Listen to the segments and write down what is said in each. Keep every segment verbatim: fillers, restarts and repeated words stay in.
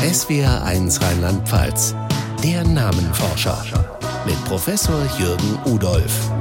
S W R eins Rheinland-Pfalz. Der Namenforscher mit Professor Jürgen Udolph.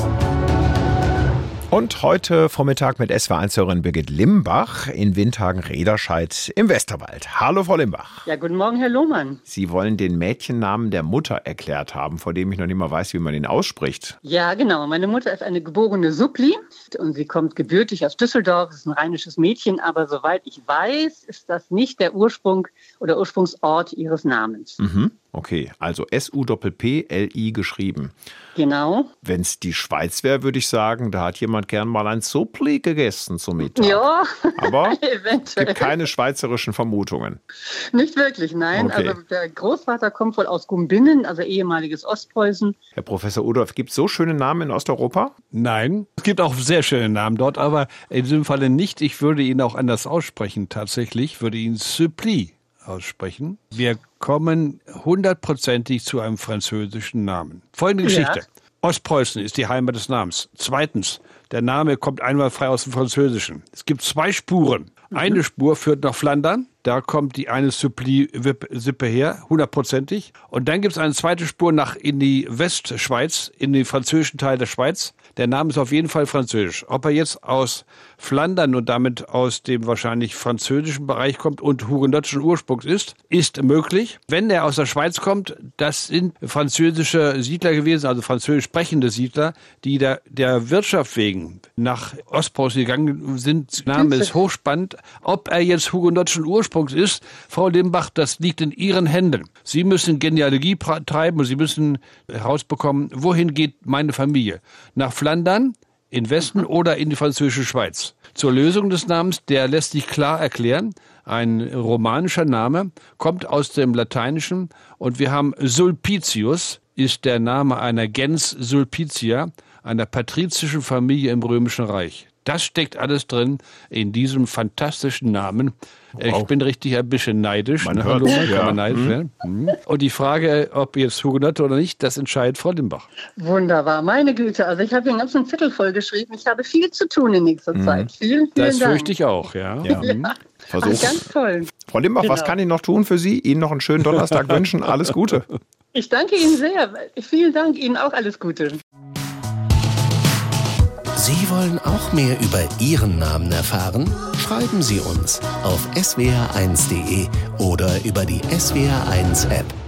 Und heute Vormittag mit S W R eins-Hörerin Birgit Limbach in Windhagen-Rederscheid im Westerwald. Hallo, Frau Limbach. Ja, guten Morgen, Herr Lohmann. Sie wollen den Mädchennamen der Mutter erklärt haben, vor dem ich noch nicht mal weiß, wie man ihn ausspricht. Ja, genau. Meine Mutter ist eine geborene Suppli und sie kommt gebürtig aus Düsseldorf. Das ist ein rheinisches Mädchen, aber soweit ich weiß, ist das nicht der Ursprung oder Ursprungsort ihres Namens. Mhm. Okay, also S U P P L I geschrieben. Genau. Wenn es die Schweiz wäre, würde ich sagen, da hat jemand gern mal ein Suppli gegessen zum Mittag. Ja, aber eventuell. Es gibt keine schweizerischen Vermutungen. Nicht wirklich, nein. Okay. Also der Großvater kommt wohl aus Gumbinnen, also ehemaliges Ostpreußen. Herr Professor Udolph, gibt es so schöne Namen in Osteuropa? Nein, es gibt auch sehr schöne Namen dort, aber in diesem Falle nicht. Ich würde ihn auch anders aussprechen tatsächlich, würde ihn Suppli aussprechen. Wir kommen hundertprozentig zu einem französischen Namen. Folgende Geschichte. Ja. Ostpreußen ist die Heimat des Namens. Zweitens, der Name kommt einwandfrei aus dem Französischen. Es gibt zwei Spuren. Eine Spur führt nach Flandern. Da kommt die eine Suppli-Sippe her, hundertprozentig. Und dann gibt es eine zweite Spur nach in die Westschweiz, in den französischen Teil der Schweiz. Der Name ist auf jeden Fall französisch. Ob er jetzt aus Flandern und damit aus dem wahrscheinlich französischen Bereich kommt und hugenottischen Ursprungs ist, ist möglich. Wenn er aus der Schweiz kommt, das sind französische Siedler gewesen, also französisch sprechende Siedler, die der, der Wirtschaft wegen nach Ostpreußen gegangen sind. Der Name ist hochspannend. Ob er jetzt hugenottischen Ursprungs ist, Frau Limbach, das liegt in Ihren Händen. Sie müssen Genealogie treiben und Sie müssen herausbekommen, wohin geht meine Familie? Nach Flandern, in Westen oder in die französische Schweiz. Zur Lösung des Namens, der lässt sich klar erklären. Ein romanischer Name kommt aus dem Lateinischen und wir haben Sulpicius, ist der Name einer Gens Sulpicia, einer patrizischen Familie im Römischen Reich. Das steckt alles drin in diesem fantastischen Namen. Wow. Ich bin richtig ein bisschen neidisch. Man ne? hört, Hallo, ja. kann man neidisch werden. Mhm. Und die Frage, ob jetzt Hugenotte oder nicht, das entscheidet Frau Limbach. Wunderbar, meine Güte. Also ich habe hier einen ganzen Zettel vollgeschrieben. Ich habe viel zu tun in nächster mhm. Zeit. Vielen, vielen das Dank. Das fürchte ich auch, ja. ja. ja. Versuch. Ach, ganz toll. Frau Limbach, genau. Was kann ich noch tun für Sie? Ihnen noch einen schönen Donnerstag wünschen. Alles Gute. Ich danke Ihnen sehr. Vielen Dank. Ihnen auch alles Gute. Sie wollen auch mehr über Ihren Namen erfahren? Schreiben Sie uns auf S W R eins punkt de oder über die S W R eins App.